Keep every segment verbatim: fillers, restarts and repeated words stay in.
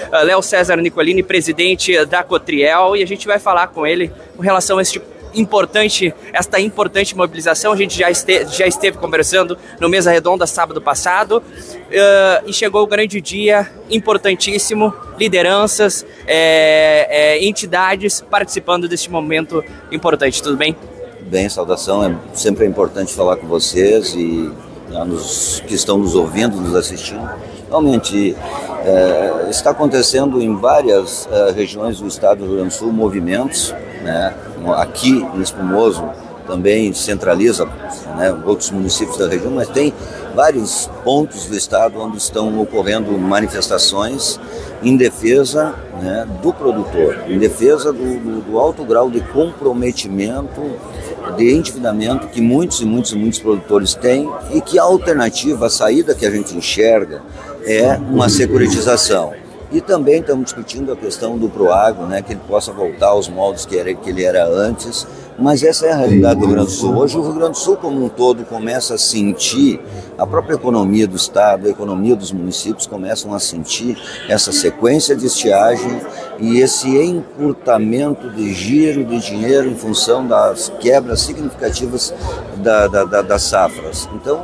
uh, Léo César Nicolini, presidente da Cotriel, e a gente vai falar com ele com relação a este importante, esta importante mobilização. A gente já, este, já esteve conversando no Mesa Redonda sábado passado, uh, e chegou o grande dia, importantíssimo, lideranças, é, é, entidades participando deste momento importante. Tudo bem? Bem, saudação, é sempre importante falar com vocês e nos, que estão nos ouvindo, nos assistindo. Realmente, é, está acontecendo em várias é, regiões do estado do Rio Grande do Sul movimentos, né? Aqui em Espumoso também centraliza, né, outros municípios da região, mas tem vários pontos do estado onde estão ocorrendo manifestações em defesa, né, do produtor, em defesa do, do, do alto grau de comprometimento, de endividamento que muitos e muitos e muitos produtores têm, e que a alternativa, a saída que a gente enxerga é uma securitização. E também estamos discutindo a questão do Proagro, né, que ele possa voltar aos moldes que, era, que ele era antes, mas essa é a realidade do Rio Grande do Sul. Hoje o Rio Grande do Sul como um todo começa a sentir, a própria economia do estado, a economia dos municípios começam a sentir essa sequência de estiagem e esse encurtamento de giro de dinheiro em função das quebras significativas da, da, da, das safras. Então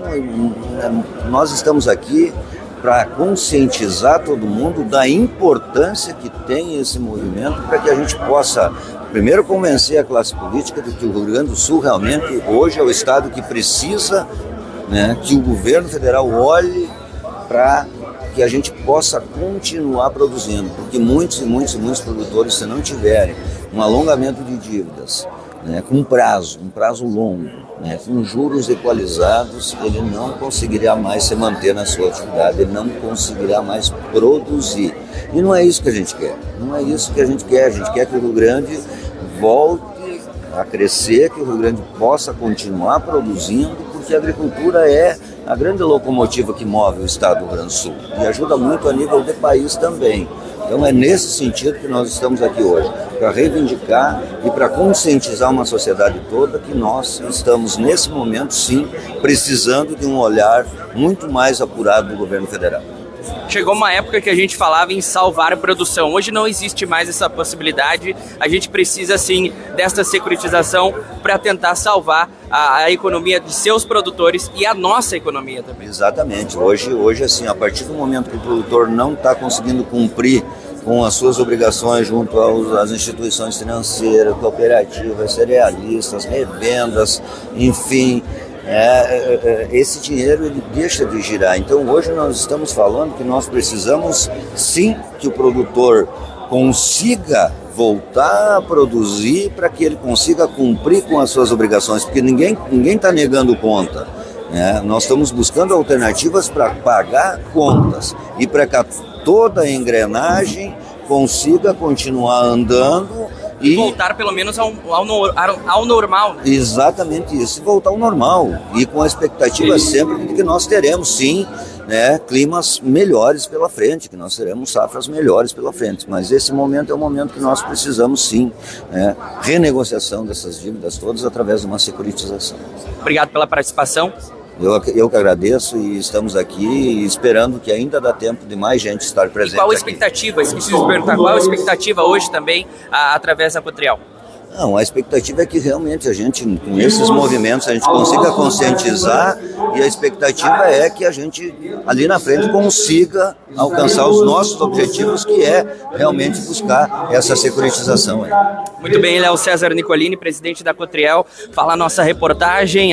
nós estamos aqui para conscientizar todo mundo da importância que tem esse movimento, para que a gente possa, primeiro, convencer a classe política de que o Rio Grande do Sul realmente hoje é o estado que precisa, né, que o governo federal olhe para que a gente possa continuar produzindo, porque muitos e muitos e muitos produtores, se não tiverem um alongamento de dívidas, né, com prazo, um prazo longo, né, com juros equalizados, ele não conseguirá mais se manter na sua atividade, ele não conseguirá mais produzir. E não é isso que a gente quer, não é isso que a gente quer, a gente quer que o Rio Grande volte a crescer, que o Rio Grande possa continuar produzindo, porque a agricultura é a grande locomotiva que move o estado do Rio Grande do Sul e ajuda muito a nível de país também. Então é nesse sentido que nós estamos aqui hoje, para reivindicar e para conscientizar uma sociedade toda que nós estamos, nesse momento, sim, precisando de um olhar muito mais apurado do governo federal. Chegou uma época que a gente falava em salvar a produção. Hoje não existe mais essa possibilidade. A gente precisa, sim, desta securitização para tentar salvar a, a economia de seus produtores e a nossa economia também. Exatamente. Hoje, hoje assim, a partir do momento que o produtor não está conseguindo cumprir com as suas obrigações junto aos, às instituições financeiras, cooperativas, cerealistas, revendas, enfim, É, esse dinheiro ele deixa de girar. Então hoje nós estamos falando que nós precisamos sim que o produtor consiga voltar a produzir para que ele consiga cumprir com as suas obrigações, porque ninguém ninguém está negando conta, né? Nós estamos buscando alternativas para pagar contas e para que toda a engrenagem consiga continuar andando e voltar pelo menos ao, ao, ao normal. Né? Exatamente isso, e voltar ao normal, e com a expectativa sim. sempre de que nós teremos sim, né, climas melhores pela frente, que nós teremos safras melhores pela frente, mas esse momento é o momento que nós precisamos sim, né, renegociação dessas dívidas todas através de uma securitização. Obrigado pela participação. Eu, eu que agradeço e estamos aqui esperando que ainda dá tempo de mais gente estar presente. E qual a expectativa? Aqui. Esqueci de perguntar, qual a expectativa hoje também a, através da Cotriel? Não, a expectativa é que realmente a gente, com esses movimentos, a gente consiga conscientizar, e a expectativa é que a gente, ali na frente, consiga alcançar os nossos objetivos, que é realmente buscar essa securitização. Aí. Muito bem, Léo César Nicolini, presidente da Cotriel, fala a nossa reportagem.